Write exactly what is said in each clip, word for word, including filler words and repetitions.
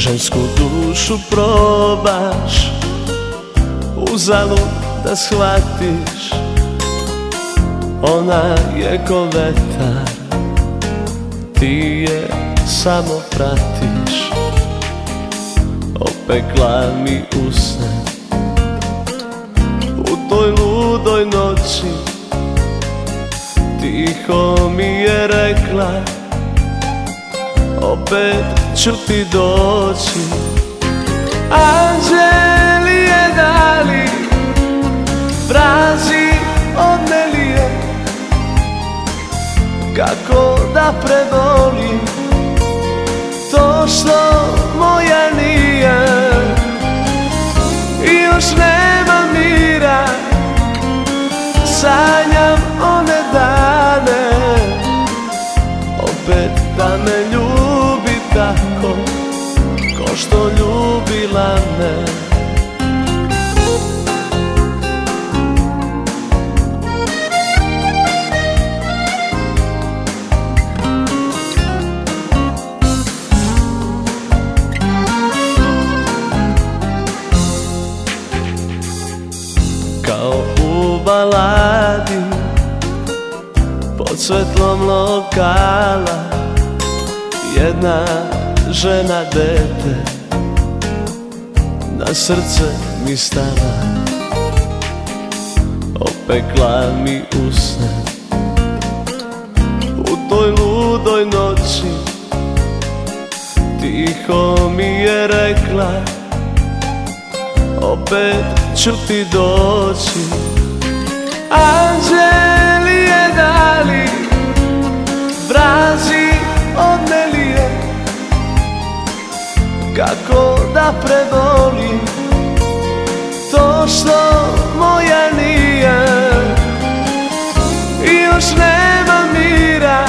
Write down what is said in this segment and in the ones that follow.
žensku dušu probaš, uzalud da shvatiš, ona je ko vetar, ti je samo pratiš. Opekla mi usne u toj ludoj noći, tiho mi je rekla, opet ću ti doći. Anđelije dali, vrazi odnelije, kako da prebolim to što moja nije. I još nema mira, sanjam one dane, opet da me ljubi tako ko što ljubila me. Kao u baladi pod svetlom lokala, jedna žena dete na srce mi stala. Opekla mi usne u toj ludoj noći, tiho mi je rekla, opet ću ti doći. Anđelije dali, vrazi odnelije, kako da prebolim to što moja nije. I još nema mira,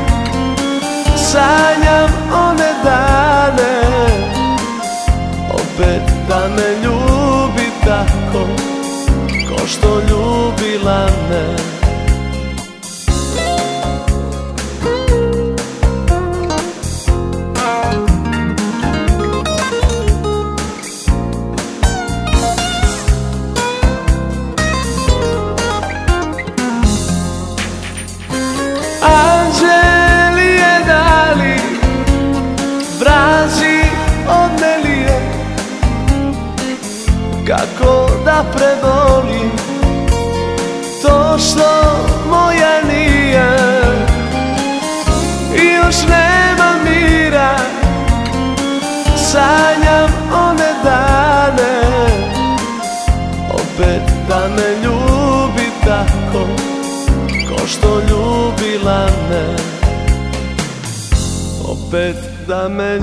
sanjam one dane, opet da me ljubi tako ko što ljubila me. Anđelije dali, vrazi odnelije, kako da prebolim to što moja nije. I još nema mira, sanjam one dane, opet da me ljubi tako ko što ljubila me. Opet da me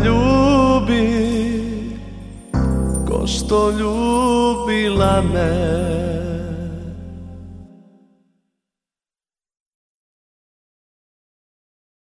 ljubi ko što ljubila me.